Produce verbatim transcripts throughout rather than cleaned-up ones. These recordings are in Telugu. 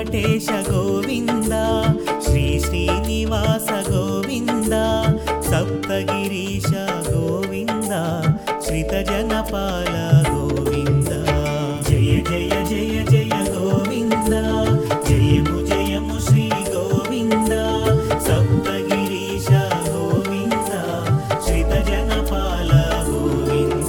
వెంకటేశ గోవింద శ్రీ శ్రీనివాస గోవింద సప్తగిరీశ గోవింద శ్రితజనపాల గోవింద జయ జయ జయ జయ గోవింద జయము జయము శ్రీ గోవింద సప్తగిరీశ గోవింద శ్రితజనపాల గోవింద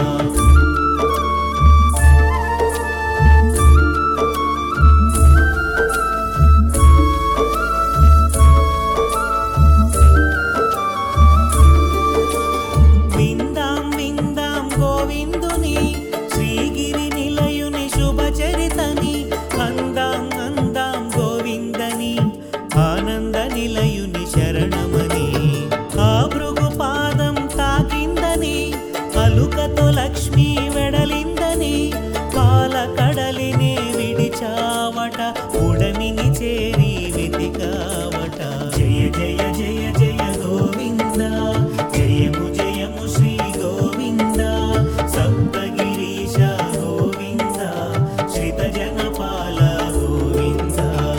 నిలయుని శరణమని ఆ భృగుపాదం తాకిందని అలుకతో లక్ష్మీ వెడలిందని పాల కడలినే విడిచావట ఉడమిని చేరి వెతికావట జయ జయ జయ జయ గోవింద జయము జయము శ్రీ గోవింద సప్తగిరీశ గోవింద శ్రితజనపాల గోవింద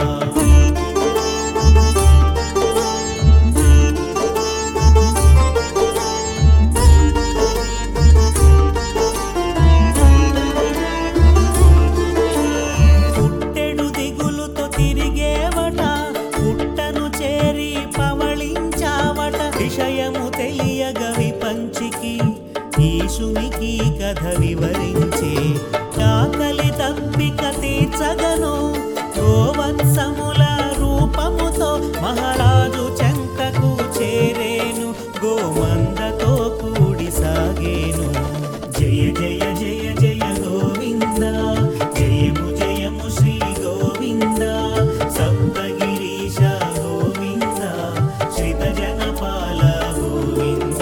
విషయము తెలియగ విపంచికి ఈశునికి కథ వివరించే కాకలి తప్పిక తీర్చగను గోవత్సముల రూపముతో మహారాజు చెంతకు చేరేను గోమందతో కూడి సాగేను జయ జయ జయ జయ గోవింద జయము జయము శ్రీ గోవింద సప్తగిరీశ గోవింద శ్రితజనపాల గోవింద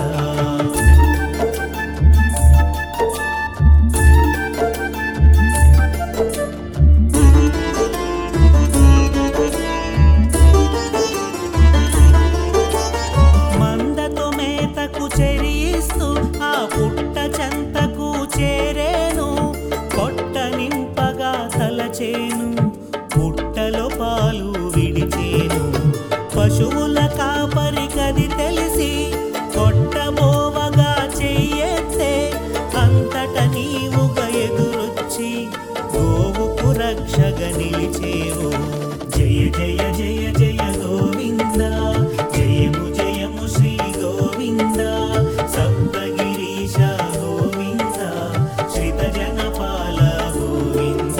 మందతో మేతకు చెరియిస్తూ ఆ పుట్ట చెంతకు చేరేను పొట్ట నింపగా తలచేను పుట్టలో పాలు విడిచేను పశువుల కాపరి కది తెలిసి కొట్టబోవగా చెయ్యెత్తే అంతట నీవుగా ఎదురొచ్చి గోవుకు రక్షగా నిలిచేవు జయ జయ జయ జయ గోవింద జయము జయము శ్రీ గోవింద సప్తగిరీశ గోవింద శ్రితజనపాల గోవింద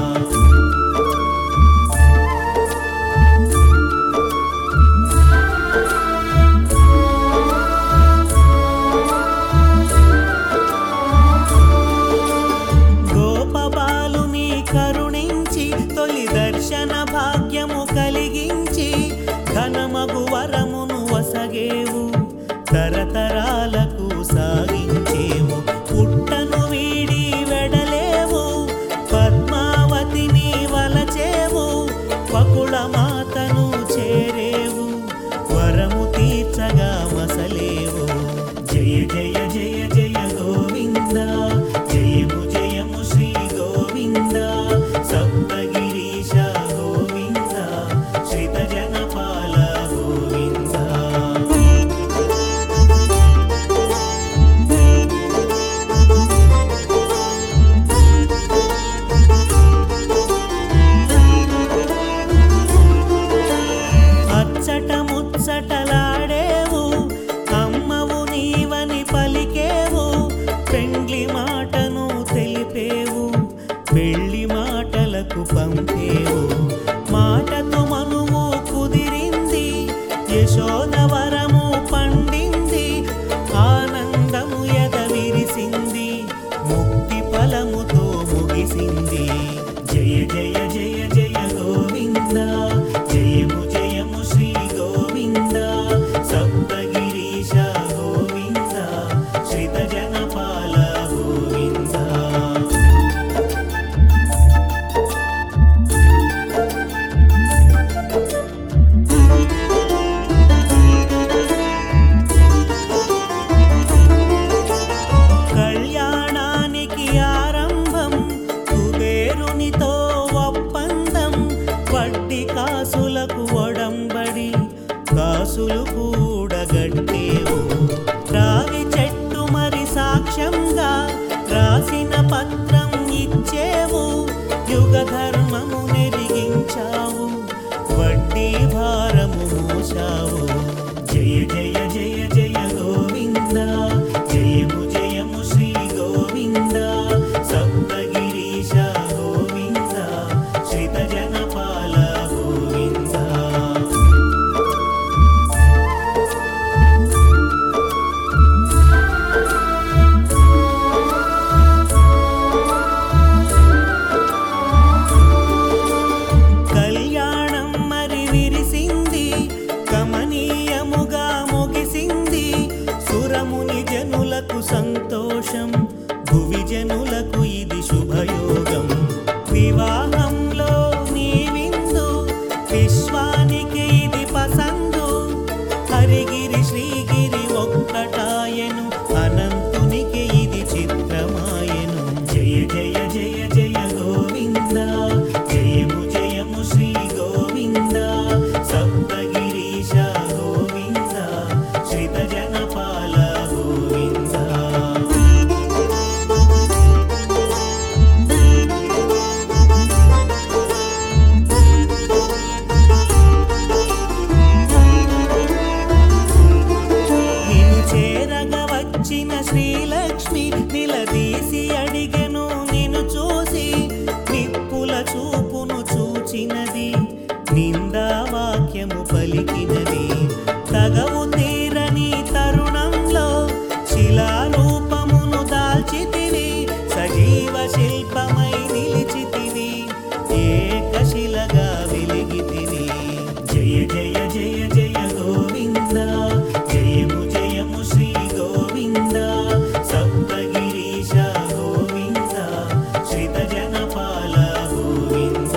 కరుణించి తొలి దర్శన భాగ్యము కలిగించి ఘనమగు వరమును వసగేవు తరతరాలకు సాగించేవు పుట్టను వీడి వెడలేవు పద్మావతిని వలచేవు పకుళ మాతను చేరేవు వరము తీర్చగా మసలేవు జయ జయ జయ జయ గోవింద జయము జయము శ్రీ గోవింద సప్తగిరీశ గోవింద శ్రితజనపాల గోవింద అచ్చట ముచ్చటలాడేవు అమ్మవు నీవని పలికేవు పెండ్లి మాటను తెలిపేవు పెళ్లి మాటలకు పంపేవు మాటతో మనువు కుదిరింది యశోద వరము పండింది ఆనందము ఎద విరిసింది ముక్తి ఫలముతో ముగిసింది జయ జయ జయ జయ గోవింద జయము జయము శ్రీ గోవింద సప్తగిరీశ గోవింద శ్రితజనపాల గోవింద యుగ ధర్మము నెరిగించావు, వడ్డీ భారము మోసావు. జయ జయ జయ జయ గోవింద, జయము జయము శ్రీ గోవింద. సప్తగిరీశ గోవింద, శ్రిత జనపాల గోవింద. కళ్యాణం మరి విరిసింది, కమనీయముగా ముగిసింది. సురముని జనులకు సంతోషం, భువి జనులకు ఇది శుభయోగం. వివాహంలో నీ విందు, విశ్వానికి ఇది పసందు. హరిగిరి శ్రీగిరి ఒక్కటాయను, అనంతునికి ఇది చిత్రమాయను. జయ జయ జయ జయ గోవింద, జయము జయము శ్రీ గోవింద. సప్తగిరీశ గోవింద, శ్రిత జనపాల గోవింద. నిన్ను చేరగా వచ్చిన శ్రీలక్ష్మి నిలదీసి అడిగెను నిన్ను చూసి. నిప్పుల చూపును చూచినది, నిందా వాక్యము పలికినది. తగవు తీరని తరుణంలో శిలారూపమును దాల్చితివి. సజీవ శిల్పమై నిలిచితివి, ఏకశిలగా వెలిగితివి. జయ జయ జయ జయ గోవింద, జయము జయము శ్రీ గోవింద. సప్తగిరీశ గోవింద, శ్రిత జనపాల గోవింద.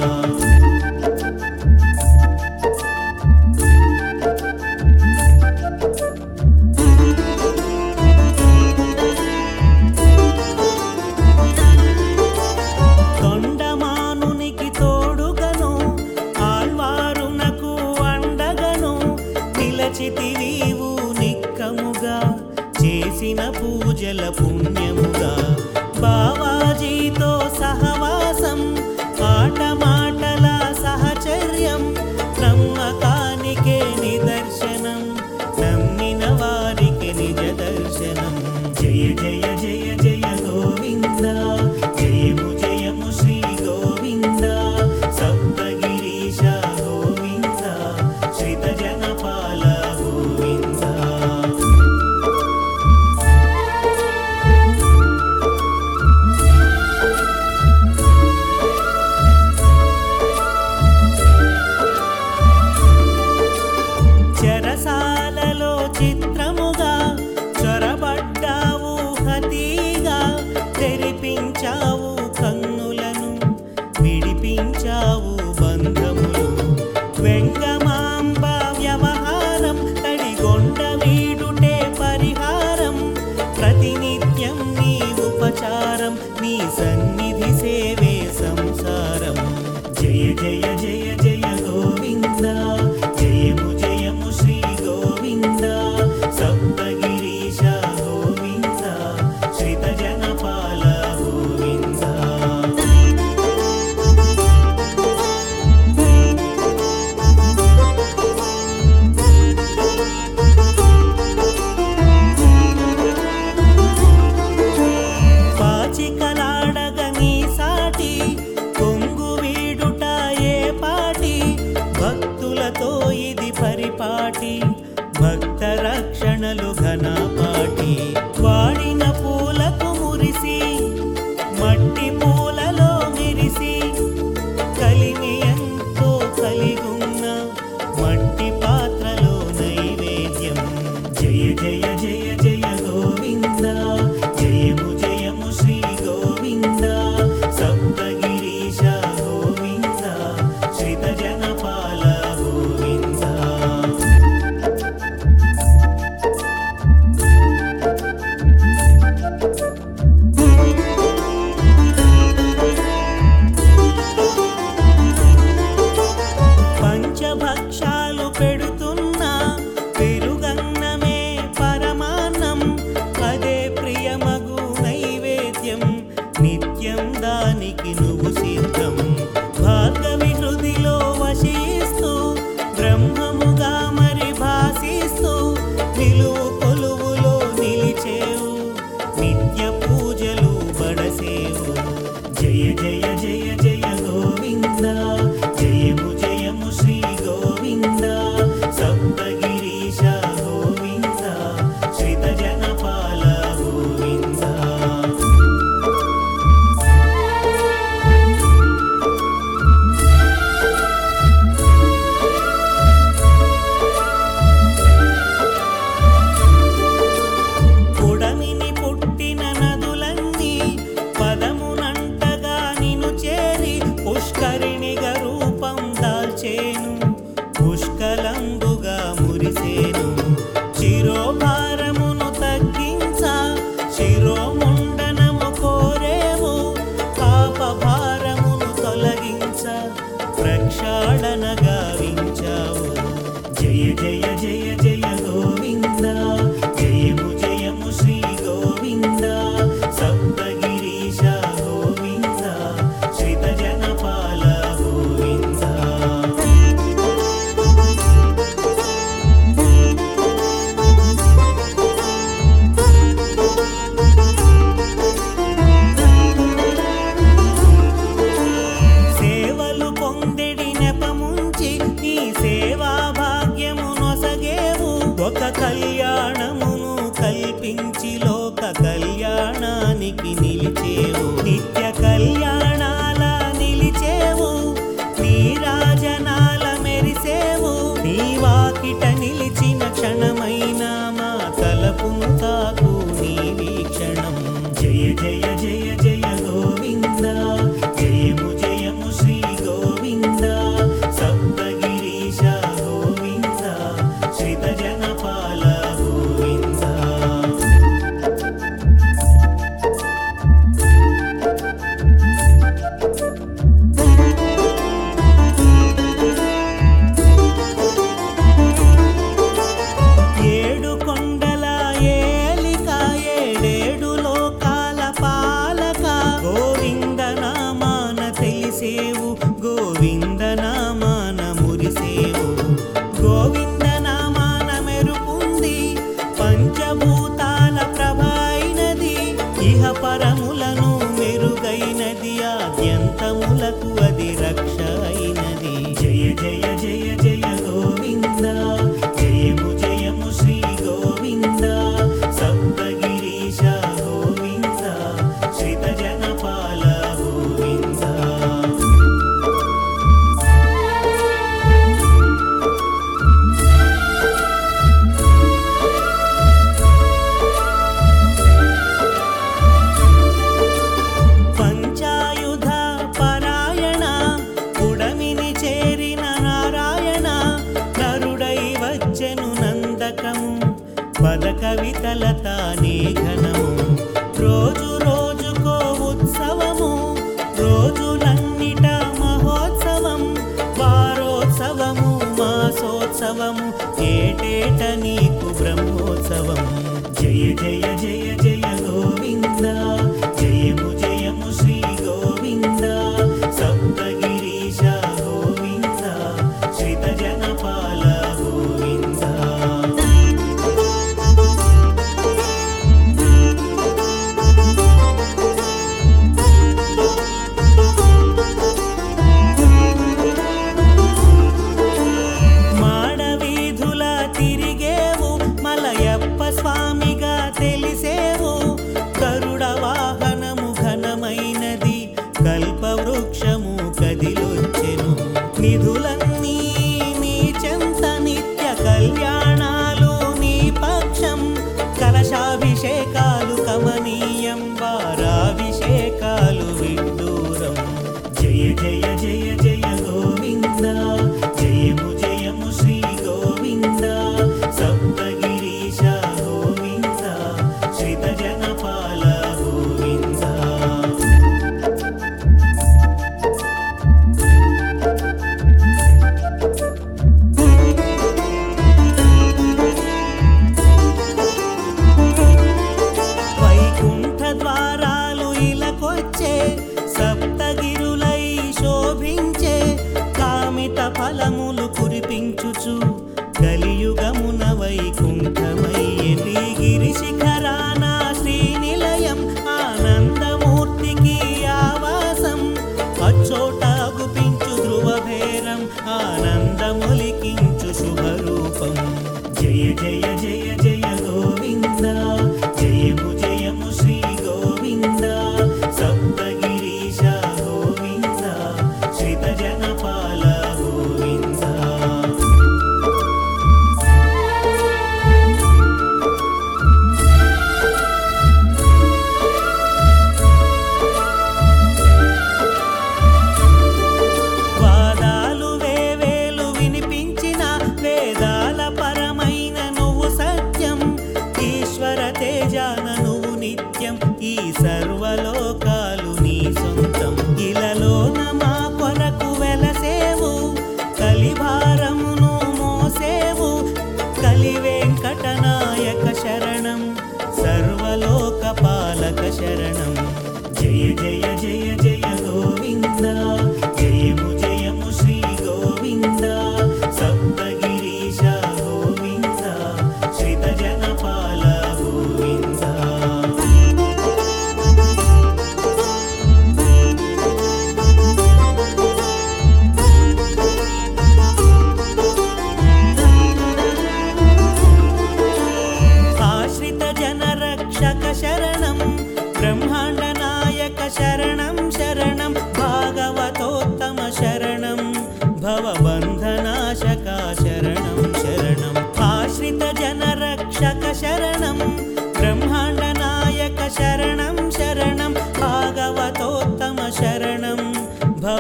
తొండమానునికి తోడుగను, ఆళ్వారునకు అండగను. నిలచితివీవు నిక్కముగా, చేసిన పూజల పుణ్యముగా. బావాజీతో సహవాసం, ఆట మాటల సహచర్యం. నమ్మకానికే నిదర్శనం, నమ్మిన వారికి నిజ దర్శనం. జయ జయ జయ జయ గోవింద, జయము జయము శ్రీ గోవింద. సప్తగిరీశ గోవింద, శ్రిత జనపాల గోవింద. చెరసాలలో చిత్రముగా చొరబడ్డావు హతీగా. తెరిపించావు కన్నులను, విడిపించావు బంధములు. వెంగమాంబ వ్యవహారం, తడిగొండ వీడుటే పరిహారం. ప్రతినిత్యం నీ ఉపచారం, నీ సన్నిధి సేవే సంసారం. జయ జయ జయ జయ గోవింద, జయము జయము శ్రీ గోవింద. సప్తగిరీశ గోవింద, శ్రిత జనపాల గోవింద. పాచికలాడగ నీ సాటి, కొంగు వీడుట ఏ పా పుష్కరిణిగా రూపం దాల్చేను, పుష్కలంబుగా మురిసేను. శిరోభారమును తగ్గించ శిరోముండనము కోరేవు, పాపభారమును తొలగించ ప్రక్షాళన గావించావు. జయ జయ జయ జయ గోవింద, జయము జయము శ్రీ గోవింద. సప్తగిరీశ గోవింద, శ్రిత జనపాల గోవింద. సేవలు పొందెడి నెపముంచి ఈ సేవా భాగ్యము నొసగేవు. ఒక కళ్యాణమును కల్పించి లోక కళ్యాణానికి నిలిచేవు. నిత్య కళ్యాణాల నిలిచేవు, నీరాజనాల మెరిసేవు. నీ వాకిట నిలిచిన క్షణమైన మా తలపును తాకు నీ వీక్షణం. జయ జయ జయ జయ గోవింద, జయము జయము శ్రీ గోవింద. సప్తగిరీశ గోవింద, శ్రిత జనపాల గోవింద. ఏడు కొండల ఏలిక, ఏడేడు లోకాల పాలక. గోవింద నామాన తెలిసేవు, గోవింద నామాన మురిసేవు. గోవింద నామాన మెరుపుంది, పంచభూతాల ప్రభైనది. ఇహ పరములను మెరుగైనది, ఆద్యంతములకు అది రక్ష అయినది. జయ జయ జయ జయ గోవింద, జయము జయము శ్రీ గోవింద. సప్తగిరీశ గోవింద, శ్రిత జనపాల గోవింద. పంచాయుధ పరాయణ, పుడమిని చేరిన నారాయణ. నరుడై వచ్చెను నందకము, పద కవితల తానే ఘనము. రోజు రోజుకో ఉత్సవము, రోజులన్నిట మహోత్సవం. వారోత్సవము మాసోత్సవము, ఏటేట నీకు బ్రహ్మోత్సవం. జయ జయ జయ జయ గోవింద, జయము జయము శ్రీ గోవింద. సప్తగిరీశ గోవింద, శ్రిత జనపాల గోవింద. మాడవీధుల తిరిగేవు, మలయప్ప స్వామిగా తెలిసేవు. గరుడ వాహనము ఘనమైనది, కల్పవృక్షము కదిలొచ్చెను. నిధులన్నీ నీ చెంత, నిత్య కళ్యాణాలు నీ పక్షం. కలశాభిషేకాలు కమనీయం, వారాభిషేకాలు విడ్డూరం. జయ జయ జయ జయ గోవింద, జయము జయము శ్రీ గోవింద. సప్తగిరీశ గోవింద, శ్రిత జనపాల గోవింద. వైకుంఠ ద్వారాలు ఇలకొచ్చే, సప్తగిరులై శోభించే. కామిత ఫలములు కురిపించుచు, కలియుగమున వైకుంఠమయ్యే. గిరి శిఖరాన శ్రీనిలయం, ఆనందమూర్తికి ఆవాసం. అచ్చోట గుపించు ధ్రువభేరం, ఆనందములికించు శుభరూపం. జయ జయ జయ జయ గోవింద, జయము జయము శ్రీ గోవింద. సప్తగిరీశ గోవింద, శ్రిత జనపాల గోవింద.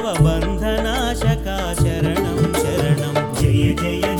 భవబంధనాశకా శరణం శరణం జయ జయ